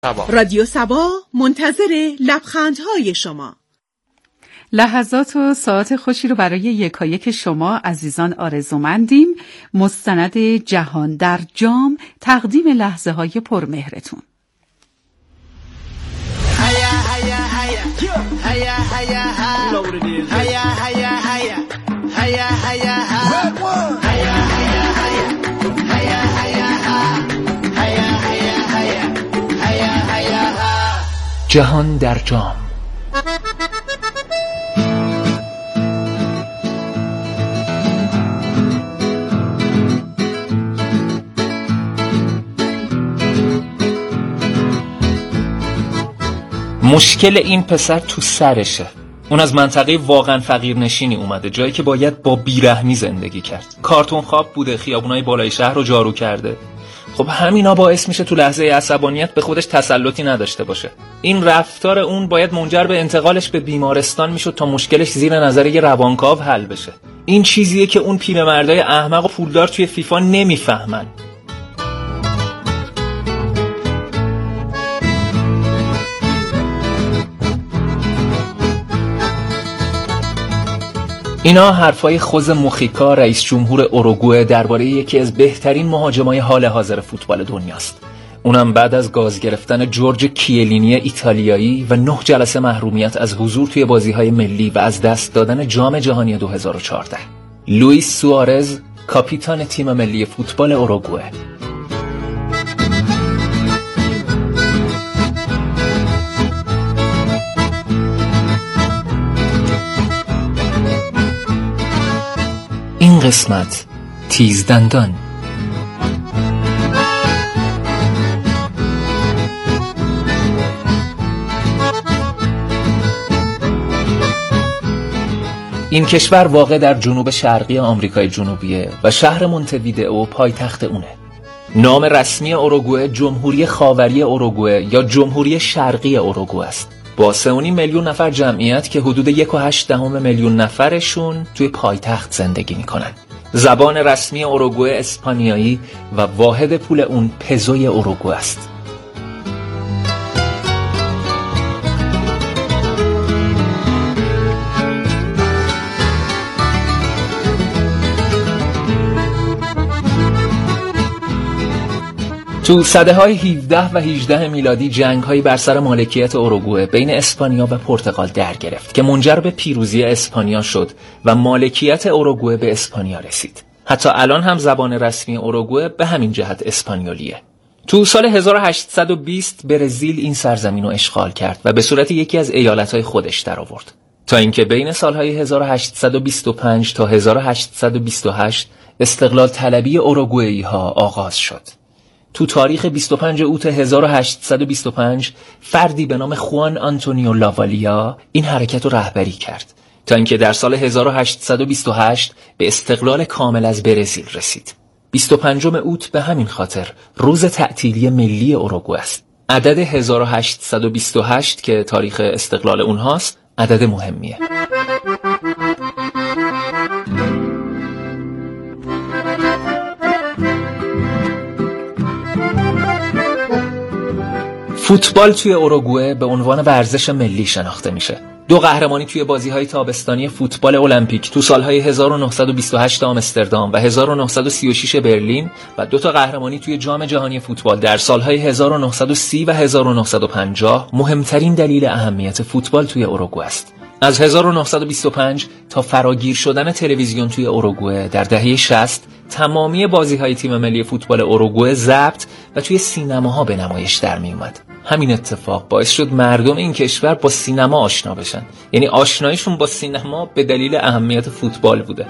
رادیو سبا منتظر لبخندهای شما. لحظات و ساعت خوشی رو برای یکایک شما عزیزان آرزومندیم. مستند جهان در جام تقدیم لحظه های پرمهرتون. جهان در جام. مشکل این پسر تو سرشه. اون از منطقه واقعا فقیرنشینی اومده، جایی که باید با بیرحمی زندگی کرد. کارتون خواب بوده، خیابونای بالای شهر رو جارو کرده. خب همینا باعث میشه تو لحظه عصبانیت به خودش تسلطی نداشته باشه. این رفتار اون باید منجر به انتقالش به بیمارستان میشد تا مشکلش زیر نظر یه روانکاو حل بشه. این چیزیه که اون پیرمردای احمق و پولدار توی فیفا نمیفهمن. اینا حرفای خوز موخیکا، رئیس جمهور اوروگوئه، درباره یکی از بهترین مهاجمای حال حاضر فوتبال دنیاست. اونم بعد از گاز گرفتن جورج کیلینی ایتالیایی و 9 جلسه محرومیت از حضور توی بازی‌های ملی و از دست دادن جام جهانی 2014. لوئیس سوارز، کاپیتان تیم ملی فوتبال اوروگوئه. این قسمت تیزدندان. این کشور واقع در جنوب شرقی آمریکای جنوبیه و شهر مونته‌ویدئو پایتخت اونه. نام رسمی اوروگوئه جمهوری خاوری اوروگوئه یا جمهوری شرقی اوروگوئه است. با 3.5 میلیون نفر جمعیت که حدود 1.8 میلیون نفرشون توی پایتخت زندگی میکنن. زبان رسمی اوروگوئه اسپانیایی و واحد پول اون پزوی اوروگوئه است. تو سده‌های 17 و 18 میلادی جنگ‌هایی بر سر مالکیت اوروگوئه بین اسپانیا و پرتغال در گرفت که منجر به پیروزی اسپانیا شد و مالکیت اوروگوئه به اسپانیا رسید. حتی الان هم زبان رسمی اوروگوئه به همین جهت اسپانیولیه. تو سال 1820 برزیل این سرزمین رو اشغال کرد و به صورت یکی از ایالت‌های خودش درآورد. تا اینکه بین سال‌های 1825 تا 1828 استقلال طلبی اوروگوئی‌ها آغاز شد. تو تاریخ 25 اوت 1825 فردی به نام خوان آنتونیو لاوالیا این حرکت رو رهبری کرد تا اینکه در سال 1828 به استقلال کامل از برزیل رسید. 25 اوت به همین خاطر روز تعطیلی ملی اوروگوئه است. عدد 1828 که تاریخ استقلال اونهاست عدد مهمیه. فوتبال توی اوروگوئه به عنوان ورزش ملی شناخته میشه. 2 قهرمانی توی بازی‌های تابستانی فوتبال المپیک تو سال‌های 1928 آمستردام و 1936 برلین و 2 تا قهرمانی توی جام جهانی فوتبال در سال‌های 1930 و 1950 مهمترین دلیل اهمیت فوتبال توی اوروگوئه است. از 1925 تا فراگیر شدن تلویزیون توی اوروگوئه در دهه 60 تمامی بازی‌های تیم ملی فوتبال اوروگوئه ضبط و توی سینماها به نمایش در می اومد. همین اتفاق باعث شد مردم این کشور با سینما آشنا بشن. یعنی آشناییشون با سینما به دلیل اهمیت فوتبال بوده.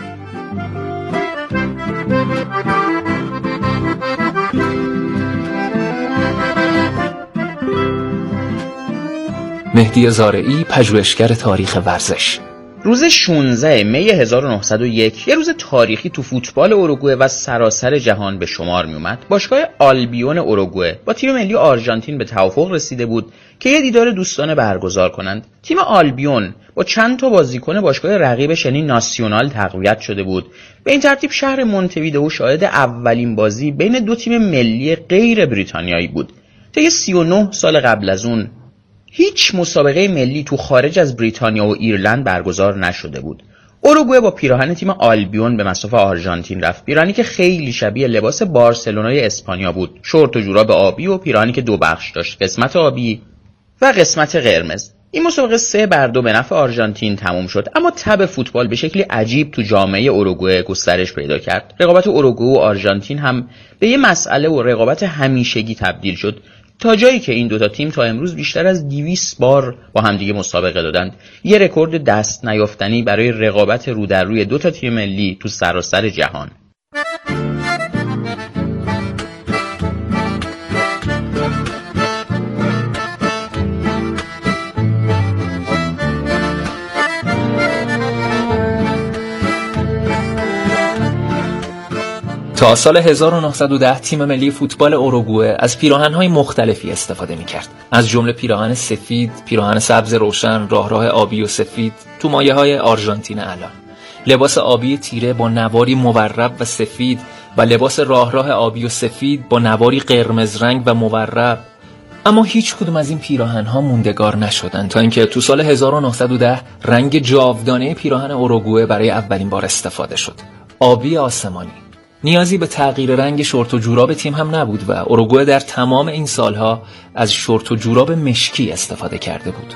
مهدی زارعی، پژوهشگر تاریخ ورزش. روز 16 می 1901 یه روز تاریخی تو فوتبال اوروگوئه و سراسر جهان به شمار می اومد. باشگاه آلبیون اوروگوئه با تیم ملی آرژانتین به توافق رسیده بود که یه دیدار دوستانه برگزار کنند. تیم آلبیون با چند تا بازیکن باشگاه رقیبش یعنی ناسیونال تقویت شده بود. به این ترتیب شهر مونته‌ویدئو شاهد اولین بازی بین 2 تیم ملی غیر بریتانیایی بود. طی 39 سال قبل از اون هیچ مسابقه ملی تو خارج از بریتانیا و ایرلند برگزار نشده بود. اوروگوئه با پیراهن تیم آلبیون به مصاف آرژانتین رفت. پیراهنی که خیلی شبیه لباس بارسلونای اسپانیا بود. شورت و جوراب آبی و پیراهنی که دو بخش داشت، قسمت آبی و قسمت قرمز. این مسابقه 3-2 به نفع آرژانتین تموم شد، اما تب فوتبال به شکلی عجیب تو جامعه اوروگوئه گسترش پیدا کرد. رقابت اوروگوئه و آرژانتین هم به یه مسئله و رقابت همیشگی تبدیل شد، تا جایی که این دوتا تیم تا امروز بیشتر از 200 بار با همدیگه مسابقه دادند. یه رکورد دست نیافتنی برای رقابت رو در روی دوتا تیم ملی تو سراسر جهان. تا سال 1910 تیم ملی فوتبال اوروگوئه از پیراهن‌های مختلفی استفاده می‌کرد، از جمله پیراهن سفید، پیراهن سبز روشن، راه آبی و سفید تو مایه‌های آرژانتین الان، لباس آبی تیره با نواری مورب و سفید و لباس راه آبی و سفید با نواری قرمز رنگ و مورب. اما هیچ کدوم از این پیراهن‌ها موندگار نشدند تا اینکه تو سال 1910 رنگ جاودانه پیراهن اوروگوئه برای اولین بار استفاده شد، آبی آسمانی. نیازی به تغییر رنگ شورت و جوراب تیم هم نبود و اوروگوئه در تمام این سالها از شورت و جوراب مشکی استفاده کرده بود.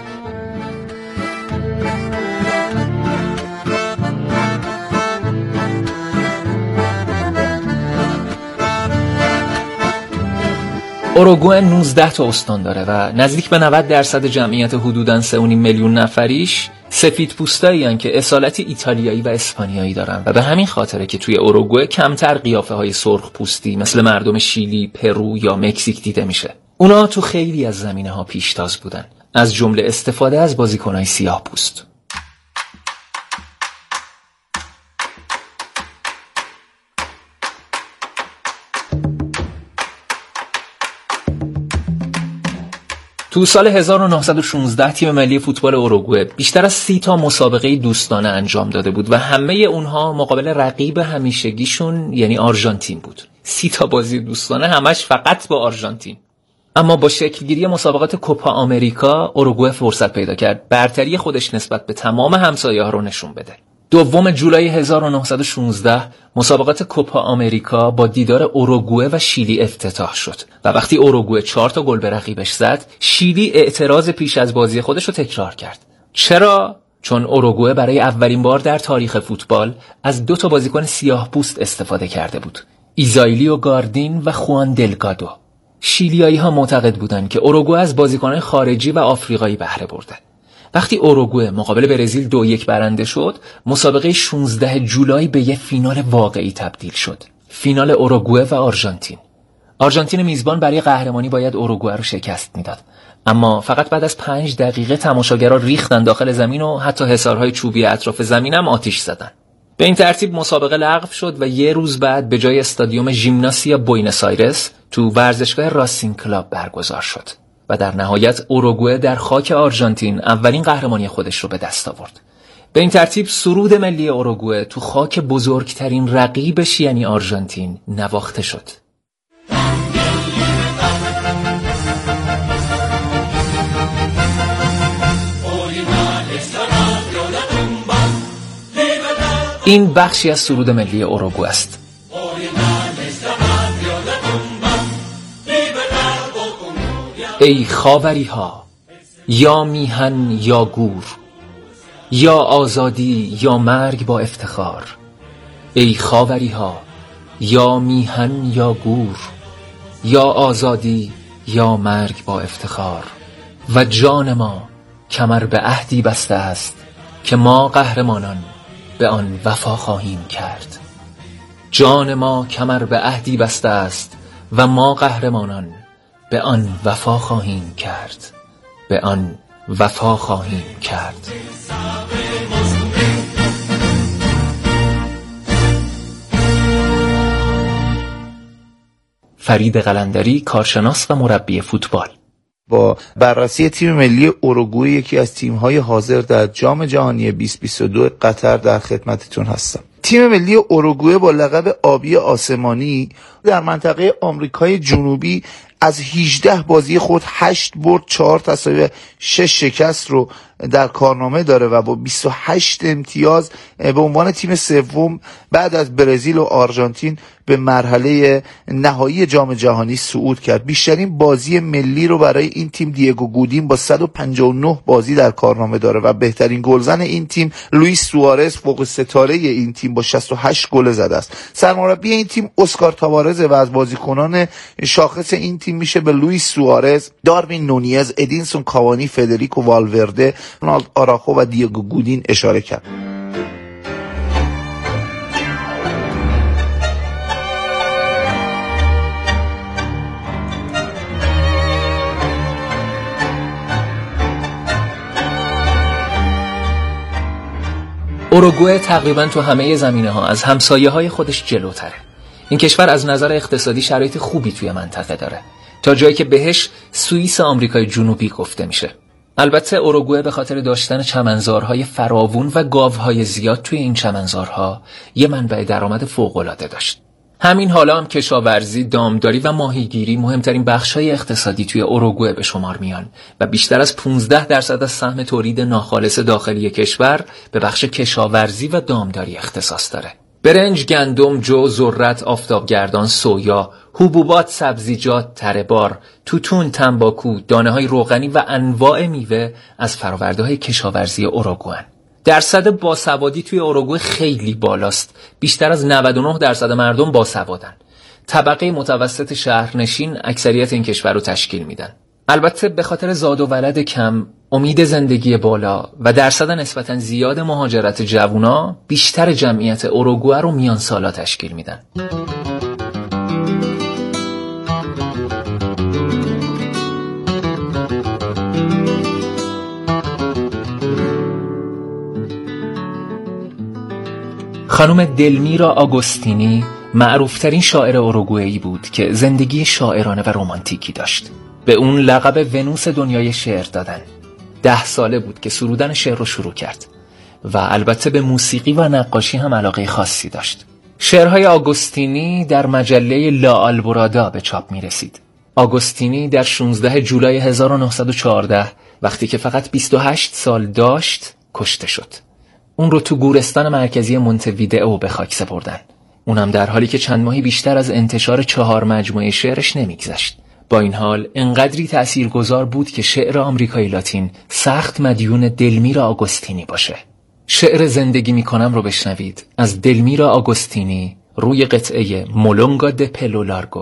اوروگوئه 19 تا استان داره و نزدیک به 90% جمعیت حدوداً 3.5 میلیون نفریش سفید پوستایی‌اند که اصالت ایتالیایی و اسپانیایی دارن و به همین خاطره که توی اوروگوئه کمتر قیافه‌های سرخ پوستی مثل مردم شیلی، پرو یا مکزیک دیده میشه. اونا تو خیلی از زمینه‌ها پیشتاز بودن، از جمله استفاده از بازیکن‌های سیاه پوست. تو سال 1916 تیم ملی فوتبال اوروگوئه بیشتر از 30 تا مسابقه دوستانه انجام داده بود و همه اونها مقابل رقیب همیشگیشون یعنی آرژانتین بود. 30 تا بازی دوستانه همش فقط با آرژانتین. اما با شکلگیری مسابقات کوپا آمریکا اوروگوئه فرصت پیدا کرد برتری خودش نسبت به تمام همسایه‌ها رو نشون بده. 2 جولای 1916 مسابقات کوپا آمریکا با دیدار اوروگوئه و شیلی افتتاح شد و وقتی اوروگوئه 4 تا گل به رقیبش زد، شیلی اعتراض پیش از بازی خودش رو تکرار کرد. چرا؟ چون اوروگوئه برای اولین بار در تاریخ فوتبال از 2 تا بازیکن سیاه پوست استفاده کرده بود، ایزایلی گاردین و خوان دلگادو. شیلیایی ها معتقد بودند که اوروگوئه از بازیکنان خارجی و آفریقایی بهره برده. وقتی اوروگوئه مقابل برزیل 2-1 برنده شد، مسابقه 16 جولای به یه فینال واقعی تبدیل شد. فینال اوروگوئه و آرژانتین. آرژانتین میزبان برای قهرمانی باید اوروگوئه رو شکست میداد، اما فقط بعد از 5 دقیقه تماشاگرها ریختن داخل زمین و حتی حصارهای چوبی اطراف زمین هم آتش زدن. به این ترتیب مسابقه لغو شد و یه روز بعد به جای استادیوم ژیمناسیا بوینس آیرس تو ورزشگاه راسینگ کلاب برگزار شد. و در نهایت اوروگوئه در خاک آرژانتین اولین قهرمانی خودش رو به دست آورد. به این ترتیب سرود ملی اوروگوئه تو خاک بزرگترین رقیبش یعنی آرژانتین نواخته شد. این بخشی از سرود ملی اوروگوئه است. ای خاوری ها، یا میهن یا گور، یا آزادی یا مرگ با افتخار. ای خاوری ها، یا میهن یا گور، یا آزادی یا مرگ با افتخار. و جان ما کمر به عهدی بسته است که ما قهرمانان به آن وفا خواهیم کرد. جان ما کمر به عهدی بسته است و ما قهرمانان به آن وفا خواهیم کرد. به آن وفا خواهیم کرد. فرید قلندری، کارشناس و مربی فوتبال. با بررسی تیم ملی اوروگوئه، یکی از تیم‌های حاضر در جام جهانی 2022 قطر، در خدمتتون هستم. تیم ملی اوروگوئه با لقب آبی آسمانی در منطقه آمریکای جنوبی از 18 بازی خود 8 برد 4 تساوی 6 شکست رو در کارنامه داره و با 28 امتیاز به عنوان تیم سوم بعد از برزیل و آرژانتین به مرحله نهایی جام جهانی صعود کرد. بیشترین بازی ملی رو برای این تیم دیگو گودین با 159 بازی در کارنامه داره و بهترین گلزن این تیم لوئیس سوارز فوق ستاره این تیم با 68 گل زده است. سرمربی این تیم اسکار تاوارز و از بازیکنان شاخص این تیم میشه به لوئیس سوارز، داروین نونیز، ادینسون کاوانی، فدریکو والورده، رونالد آراخو و دیگو گودین اشاره کرد. اوروگوئه تقریبا تو همه زمینه‌ها از همسایه‌های خودش جلوتره. این کشور از نظر اقتصادی شرایط خوبی توی منطقه داره، تا جایی که بهش سوئیس آمریکای جنوبی گفته میشه. البته اوروگوئه به خاطر داشتن چمنزارهای فراوون و گاوهای زیاد توی این چمنزارها یه منبع درآمد فوق‌العاده داشت. همین حالا هم کشاورزی، دامداری و ماهیگیری مهمترین بخش‌های اقتصادی توی اوروگوئه به شمار میان و بیشتر از 15% از سهم تولید ناخالص داخلی کشور به بخش کشاورزی و دامداری اختصاص داره. برنج، گندم، جو، ذرت، آفتابگردان، سویا، حبوبات، سبزیجات، تره‌بار، توتون، تنباکو، دانه‌های روغنی و انواع میوه از فرآورده‌های کشاورزی اوروگوئه. درصد باسوادی توی اوروگوئه خیلی بالاست. بیشتر از 99% مردم باسوادن. طبقه متوسط شهرنشین اکثریت این کشور رو تشکیل میدن. البته به خاطر زاد و ولد کم، امید زندگی بالا و درصد نسبتاً زیاد مهاجرت جوونا بیشتر جمعیت اوروگوئه رو میان سالا تشکیل میدن. خانم دلمیرا آگوستینی معروفترین شاعر اوروگوئه‌ای بود که زندگی شاعرانه و رمانتیکی داشت. به اون لقب ونوس دنیای شعر دادن. 10 ساله بود که سرودن شعر رو شروع کرد و البته به موسیقی و نقاشی هم علاقه خاصی داشت. شعرهای آگوستینی در مجله لا آلبورادا به چاپ می رسید. آگوستینی در 16 جولای 1914 وقتی که فقط 28 سال داشت کشته شد. اون رو تو گورستان مرکزی مونتویدئو به خاک سپردن. اونم در حالی که چند ماهی بیشتر از انتشار 4 مجموعه شعرش نمیگذشت. با این حال انقدری تأثیرگذار بود که شعر آمریکای لاتین سخت مدیون دلمیرا آگوستینی باشه. شعر زندگی میکنم رو بشنوید از دلمیرا آگوستینی روی قطعه مولونگا د پلو لارگو.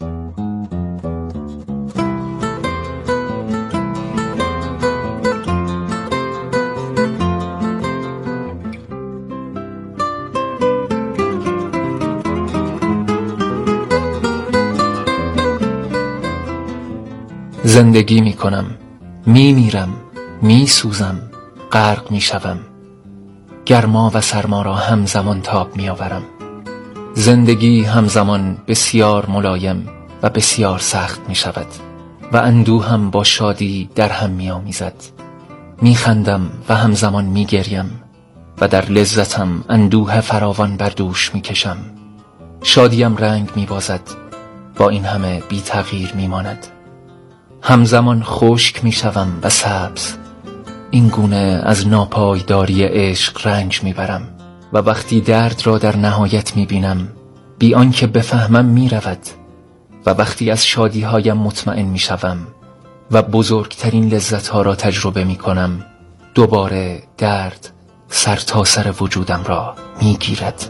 زندگی می کنم، می میرم، می سوزم، غرق می شوم، گرما و سرما را همزمان تاب می آورم. زندگی همزمان بسیار ملایم و بسیار سخت می شود و اندوهم با شادی در هم می آمیزد. می خندم و همزمان می گریم و در لذتم اندوه فراوان بر دوش می کشم. شادیم رنگ می بازد، با این همه بی تغییر می ماند. همزمان خشک می شوم و سبز، این گونه از ناپایداری عشق رنج می برم و وقتی درد را در نهایت می بینم بی آنکه بفهمم می رود و وقتی از شادی هایم مطمئن می شوم و بزرگترین لذت ها را تجربه می کنم دوباره درد سر تا سر وجودم را می گیرد.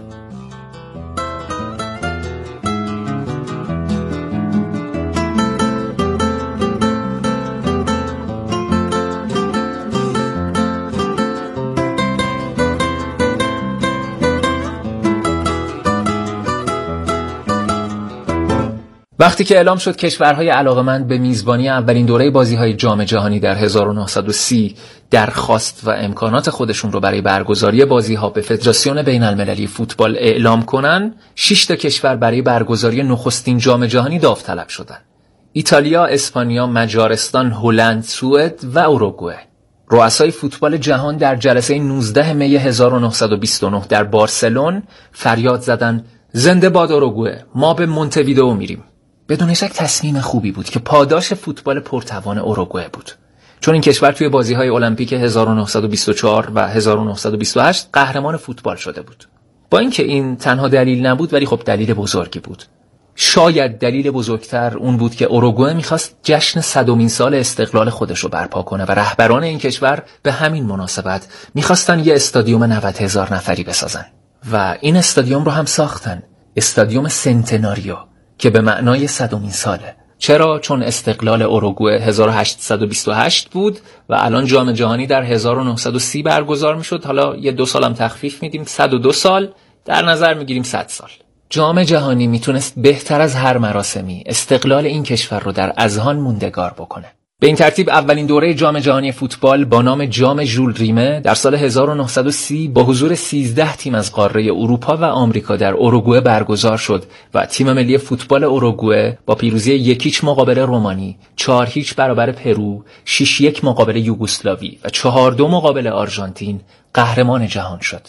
وقتی که اعلام شد کشورهای علاقه‌مند به میزبانی اولین دوره بازی‌های جام جهانی در 1930 درخواست و امکانات خودشون رو برای برگزاری بازی‌ها به فدراسیون بین‌المللی فوتبال اعلام کنن، 6 تا کشور برای برگزاری نخستین جام جهانی داوطلب شدن: ایتالیا، اسپانیا، مجارستان، هلند، سوئد و اوروگوئه. رؤسای فوتبال جهان در جلسه 19 می 1929 در بارسلون فریاد زدن: زنده باد اوروگوئه، ما به مونتویدئو میریم. بدون شک تصمیم خوبی بود که پاداش فوتبال پرتوان اوروگوئه بود، چون این کشور توی بازی‌های المپیک 1924 و 1928 قهرمان فوتبال شده بود. با اینکه این تنها دلیل نبود، ولی خب دلیل بزرگی بود. شاید دلیل بزرگتر اون بود که اوروگوئه می‌خواست جشن 100مین سال استقلال خودش رو برپا کنه و رهبران این کشور به همین مناسبت می‌خواستن یه استادیوم 90,000 نفری بسازن و این استادیوم رو هم ساختن، استادیوم سنتناریو که به معنای 100مین ساله. چرا؟ چون استقلال اوروگوئه 1828 بود و الان جام جهانی در 1930 برگزار میشد. حالا یه 2 سالم تخفیف میدیم، 102 سال در نظر میگیریم، 100 سال. جام جهانی میتونست بهتر از هر مراسمی استقلال این کشور رو در اذهان موندگار بکنه. به این ترتیب اولین دوره جام جهانی فوتبال با نام جام ژول ریمه در سال 1930 با حضور 13 تیم از قاره اروپا و آمریکا در اوروگوئه برگزار شد و تیم ملی فوتبال اوروگوئه با پیروزی 1-0 مقابل رومانی، 4-0 برابر پرو، 6-1 مقابل یوگسلاوی و 4-2 مقابل آرژانتین قهرمان جهان شد.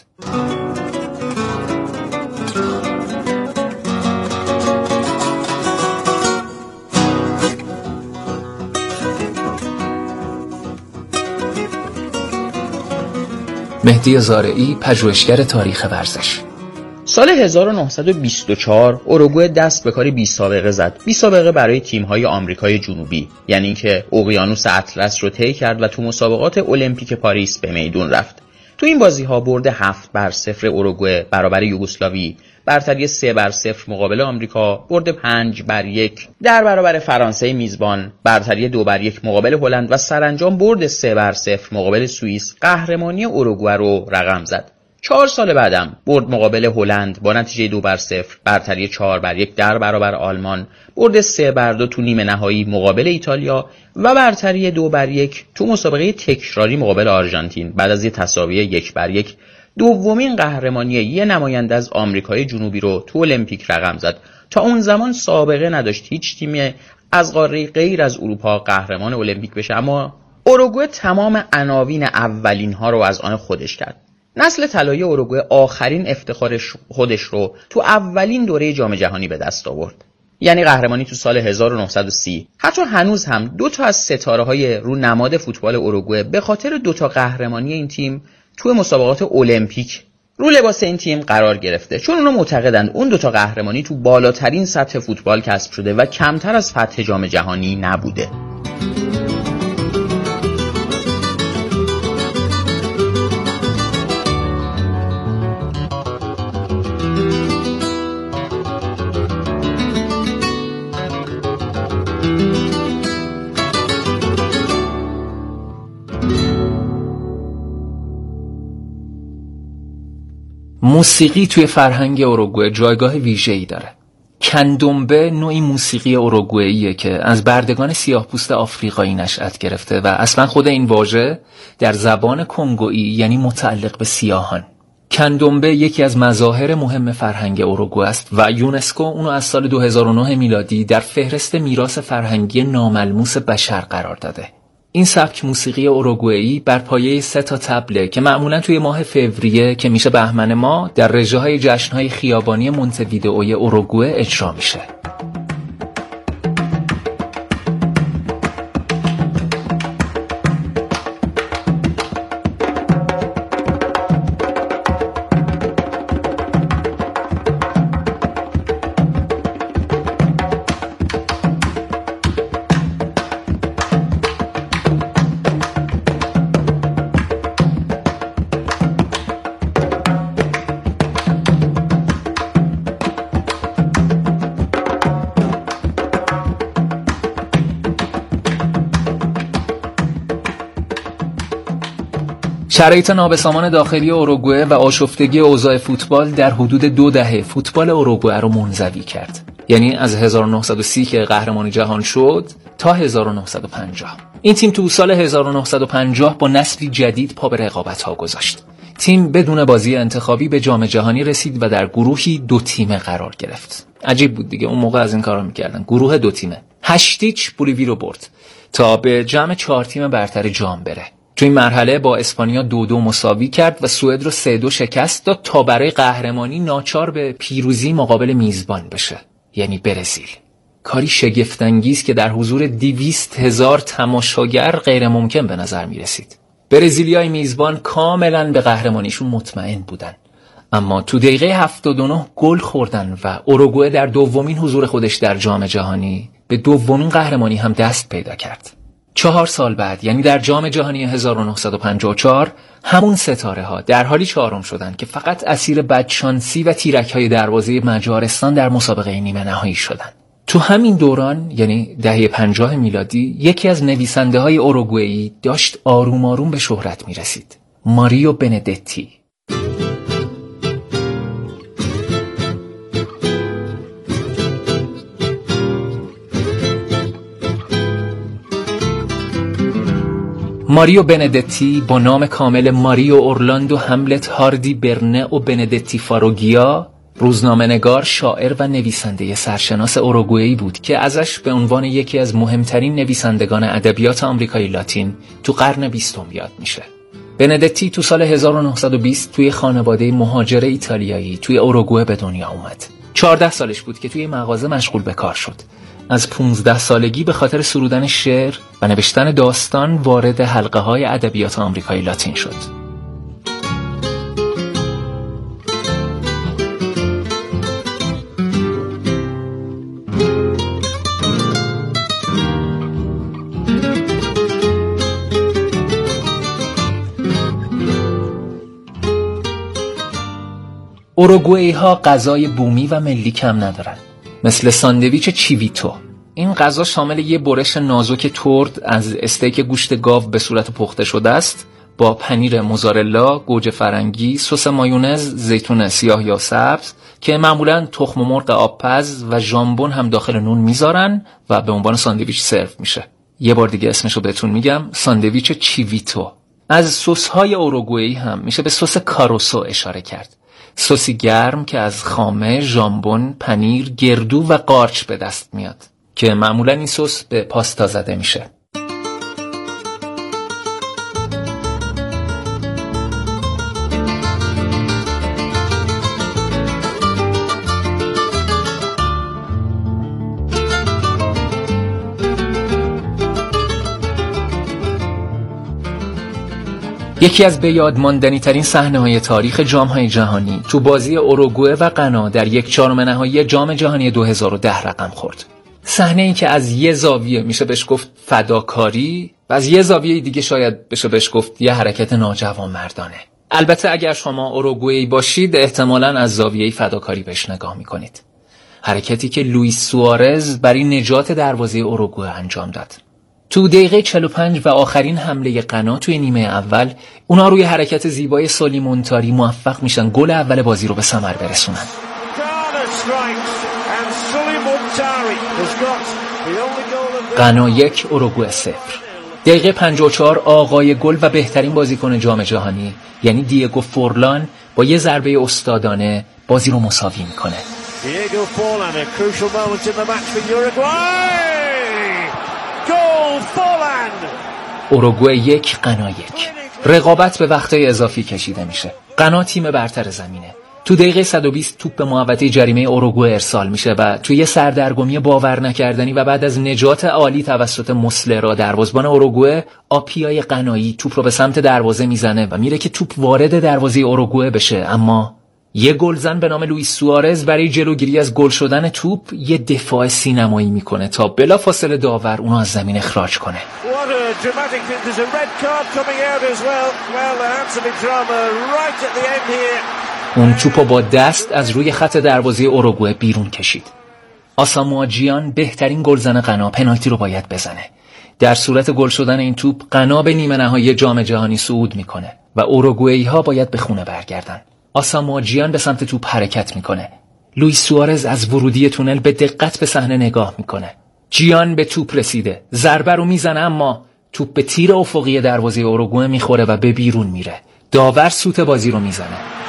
مهدی زارعی، پژوهشگر تاریخ ورزش. سال 1924 اوروگوئه دست به کاری بی سابقه زد. بی سابقه برای تیم‌های آمریکای جنوبی، یعنی اینکه اقیانوس اطلس رو طی کرد و تو مسابقات المپیک پاریس به میدون رفت. تو این بازی‌ها برد 7-0 اوروگوئه برابر یوگسلاوی، برتری 3-0 مقابل آمریکا، برد 5-1 در برابر فرانسه میزبان، برتری 2-1 مقابل هلند و سرانجام برد 3-0 مقابل سوئیس قهرمانی اوروگوئه رو رقم زد. 4 سال بعدم برد مقابل هلند با نتیجه 2-0، برتری 4-1 در برابر آلمان، برد 3-2 تو نیمه نهایی مقابل ایتالیا و برتری 2-1 تو مسابقه تکراری مقابل آرژانتین. بعد از یه تساوی 1-1 دومین قهرمانی یه نماینده از آمریکای جنوبی رو تو المپیک رقم زد. تا اون زمان سابقه نداشت هیچ تیمی از قاره غیر از اروپا قهرمان المپیک بشه، اما اوروگوئه تمام عناوین اولین ها رو از آن خودش کرد. نسل طلایی اوروگوئه آخرین افتخار خودش رو تو اولین دوره جام جهانی به دست آورد، یعنی قهرمانی تو سال 1930. حتی هنوز هم 2 تا از ستاره‌های رو نماد فوتبال اوروگوئه به خاطر 2 تا قهرمانی این تیم توی مسابقات المپیک رو لباس این تیم قرار گرفته، چون اونا معتقدند اون 2 تا قهرمانی تو بالاترین سطح فوتبال کسب شده و کمتر از فتح جام جهانی نبوده. موسیقی توی فرهنگ اوروگوئه جایگاه ویژه‌ای داره. کندومبه نوعی موسیقی اوروگوئه‌ایه که از بردگان سیاه‌پوست آفریقایی نشأت گرفته و اصلا خود این واژه در زبان کنگویی یعنی متعلق به سیاهان. کندومبه یکی از مظاهر مهم فرهنگ اوروگوئه است و یونسکو اونو از سال 2009 میلادی در فهرست میراث فرهنگی ناملموس بشر قرار داده. این سبک موسیقی اوروگوئه‌ای بر پایه 3 تا طبله که معمولاً توی ماه فوریه که میشه بهمن ما در رژه‌های جشن‌های خیابانی مونته‌ویدئوی اوروگوئه اجرا میشه. شرایط نابسامان داخلی اوروگوئه و آشفتگی اوضاع فوتبال در حدود 2 دهه فوتبال اوروگوئه رو منزوی کرد. یعنی از 1930 که قهرمان جهان شد تا 1950. این تیم تو سال 1950 با نسلی جدید پا به رقابت‌ها گذاشت. تیم بدون بازی انتخابی به جام جهانی رسید و در گروهی 2 تیمه قرار گرفت. عجیب بود دیگه، اون موقع از این کارا می‌کردن. گروه 2 تیمه. 8-0 بولیوی رو برد تا به جمع 4 تیم برتر جام بره. تو این مرحله با اسپانیا 2-2 مساوی کرد و سوئد رو 3-2 شکست داد تا برای قهرمانی ناچار به پیروزی مقابل میزبان بشه، یعنی برزیل. کاری شگفت‌انگیز که در حضور 200,000 تماشاگر غیر ممکن به نظر می رسید. برزیلیای میزبان کاملا به قهرمانیشون مطمئن بودن، اما تو دقیقه 79 گل خوردن و اوروگوئه در دومین حضور خودش در جام جهانی به دومین قهرمانی هم دست پیدا کرد. 4 سال بعد، یعنی در جام جهانی 1954، همون ستاره ها در حالی چهارم شدن که فقط اسیر بدشانسی و تیرک‌های دروازه مجارستان در مسابقه نیمه نهایی شدن. تو همین دوران، یعنی دهه 50 میلادی، یکی از نویسنده‌های اوروگوئه‌ای داشت آروم آروم به شهرت می‌رسید. ماریو بندتی. ماریو بندتی با نام کامل ماریو اورلاندو هملت هاردی برنه و بندتی فاروگیا، روزنامه‌نگار، شاعر و نویسنده سرشناس اوروگوئه‌ای بود که ازش به عنوان یکی از مهمترین نویسندگان ادبیات آمریکای لاتین تو قرن 20 یاد میشه. بندتی تو سال 1920 توی خانواده مهاجر ایتالیایی توی اوروگوئه به دنیا اومد. 14 سالش بود که توی مغازه مشغول به کار شد. از 15 سالگی به خاطر سرودن شعر و نوشتن داستان وارد حلقه‌های ادبیات آمریکای لاتین شد. اوروگوئه‌ای ها غذای بومی و ملی کم ندارن، مثل ساندویچ چیویتو. این غذا شامل یه برش نازک ترد از استیک گوشت گاو به صورت پخته شده است با پنیر موزارلا، گوجه فرنگی، سس مایونز، زیتون سیاه یا سبز که معمولاً تخم مرغ آبپز و ژامبون هم داخل نون میذارن و به عنوان ساندویچ سرو میشه. یه بار دیگه اسمشو بهتون میگم، ساندویچ چیویتو. از سس‌های اوروگوئه‌ای هم میشه به سس کاروسو اشاره کرد. سسی گرم که از خامه، ژامبون، پنیر، گردو و قارچ به دست میاد که معمولا این سس به پاستا زده میشه. یکی از به یاد ماندنی ترین صحنه‌های تاریخ جام‌های جهانی تو بازی اوروگوئه و غنا در 1/4 نهایی جام جهانی 2010 رقم خورد. صحنه‌ای که از یه زاویه میشه بهش گفت فداکاری و از یه زاویه دیگه شاید بشه بهش گفت یه حرکت ناجوانمردانه. البته اگر شما اوروگوئه‌ای باشید احتمالاً از زاویه فداکاری بهش نگاه می‌کنید. حرکتی که لوئیس سوارز برای نجات دروازه اوروگوئه انجام داد. تو دقیقه 45 و آخرین حمله غنا توی نیمه اول، اونا روی حرکت زیبای سالی مونتاری موفق میشن گل اول بازی رو به ثمر برسونن. غنا 1 اوروگوئه 0. دقیقه 54 آقای گل و بهترین بازیکن جام جهانی یعنی دیگو فورلان با یه ضربه استادانه بازی رو مساوی میکنه. دیگو فورلان a crucial moment in the match for Uruguay. گل فورلان. اوروگوئه 1 غنا 1. رقابت به وقتای اضافی کشیده میشه. غنا تیم برتر زمینه. تو دقیقه 120 توپ به محوطه جریمه اوروگوئه ارسال میشه و توی یه سردرگمی باور نکردنی و بعد از نجات عالی توسط موسلرا دروازه‌بان اوروگوئه، آپیای غنایی توپ رو به سمت دروازه میزنه و میره که توپ وارد دروازه اوروگوئه بشه، اما یه گلزن به نام لوئیس سوارز برای جلوگیری از گل شدن توپ یه دفاع سینمایی میکنه تا بلافاصله داور اونو از زمین اخراج کنه. اون توپو با دست از روی خط دروازه اوروگوئه بیرون کشید. آساموا جیان بهترین گلزن غنا پنالتی رو باید بزنه. در صورت گل شدن این توپ غنا به نیمه نهایی جام جهانی صعود میکنه و اوروگوئه‌ای ها باید به خونه برگردن. آساموا جیان به سمت توپ حرکت میکنه. لوئیس سوارز از ورودی تونل به دقت به صحنه نگاه میکنه. جیان به توپ رسیده، ضربه رو میزنه اما توپ به تیر افقی دروازه اوروگوئه میخوره و به بیرون میره. داور سوت بازی رو میزنه.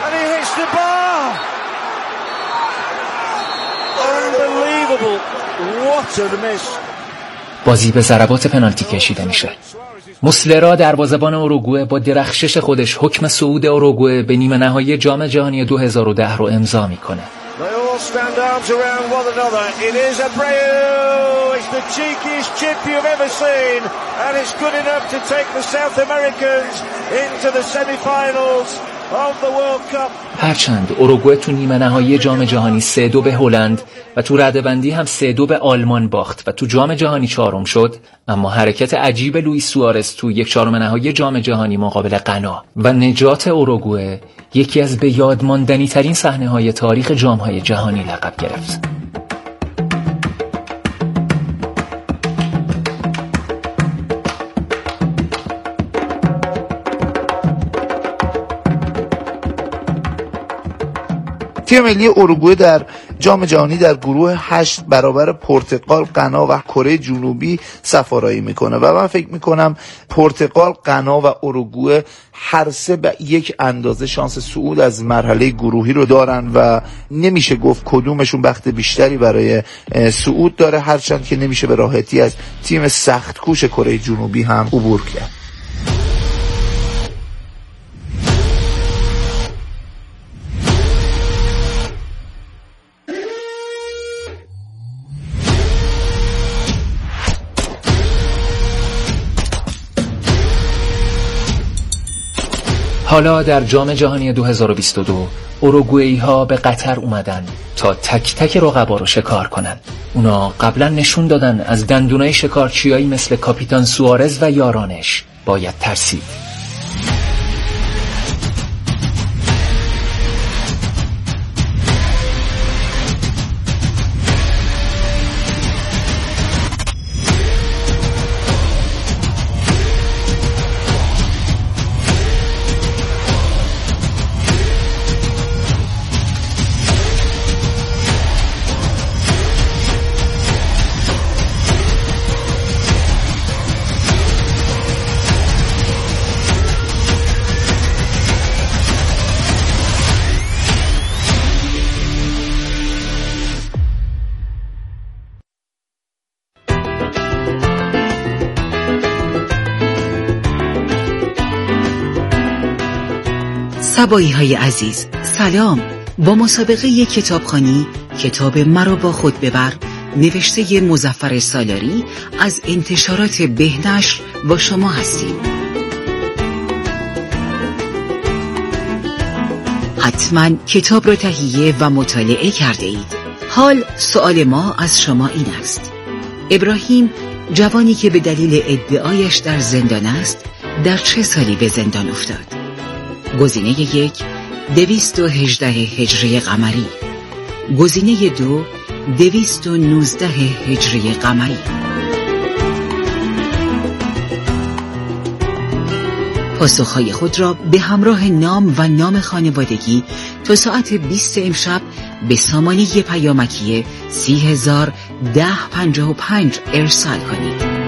بازی به ضربات پنالتی کشیده میشه. موسلرا دروازه‌بان اوروگوئه با درخشش خودش حکم صعود اوروگوئه به نیمه نهایی جام جهانی 2010 رو امضا میکنه. all stand arms around one another. It is Abreu. It's the cheekiest chip you've ever seen, and it's good enough to take the South Americans into the semi-finals of the World Cup. هرچند اوروگوئه تو نیمه نهایی جام جهانی 3-2 به هلند و تو رده‌بندی هم 3-2 به آلمان باخت و تو جام جهانی چهارم شد، اما حرکت عجیب لوئیس سوارز تو یک چهارم نهایی جام جهانی مقابل غنا و نجات اوروگوئه یکی از به یاد ماندنی ترین صحنه‌های تاریخ جام‌های جهانی لقب گرفت. تیم ملی اوروگوئه در جام جهانی در گروه 8 برابر پرتغال، غنا و کره جنوبی سفارایی میکنه و من فکر میکنم پرتغال، غنا و اوروگوئه هر سه به یک اندازه شانس صعود از مرحله گروهی رو دارن و نمیشه گفت کدومشون بخت بیشتری برای صعود داره، هرچند که نمیشه به راحتی از تیم سخت کوش کره جنوبی هم عبور کرد. حالا در جام جهانی 2022 اوروگوئه‌ای ها به قطر اومدن تا تک تک رقبا رو شکار کنن. اونا قبلا نشون دادن از دندونای شکارچیایی مثل کاپیتان سوارز و یارانش باید ترسید. سبایی های عزیز، سلام. با مسابقه کتابخوانی کتاب مرا با خود ببر نوشته مظفر سالاری از انتشارات بهنشر با شما هستیم. حتما کتاب را تهیه و مطالعه کرده اید. حال سؤال ما از شما این است: ابراهیم، جوانی که به دلیل ادعایش در زندان است، در چه سالی به زندان افتاد؟ گزینه 1 218 هجری قمری، گزینه 2 219 هجری قمری. پاسخهای خود را به همراه نام و نام خانوادگی تا ساعت 20 امشب به سامانه پیامکی 30,010.55 ارسال کنید.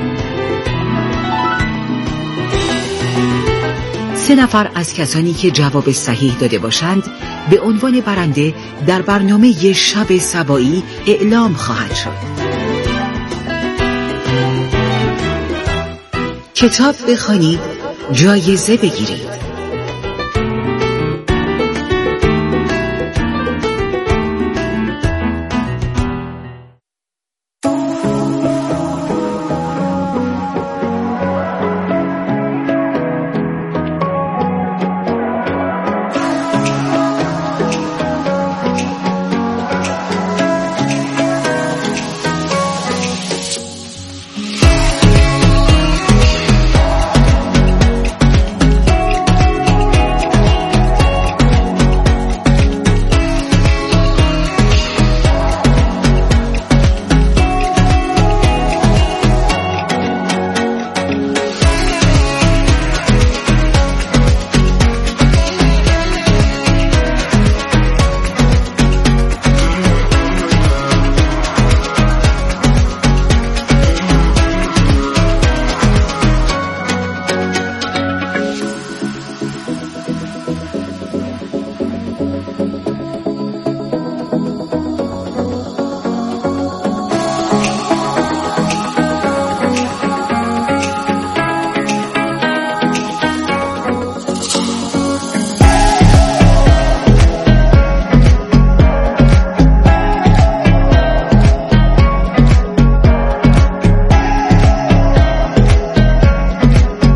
3 نفر از کسانی که جواب صحیح داده باشند به عنوان برنده در برنامه شب سبایی اعلام خواهد شد. کتاب بخوانید، جایزه بگیرید.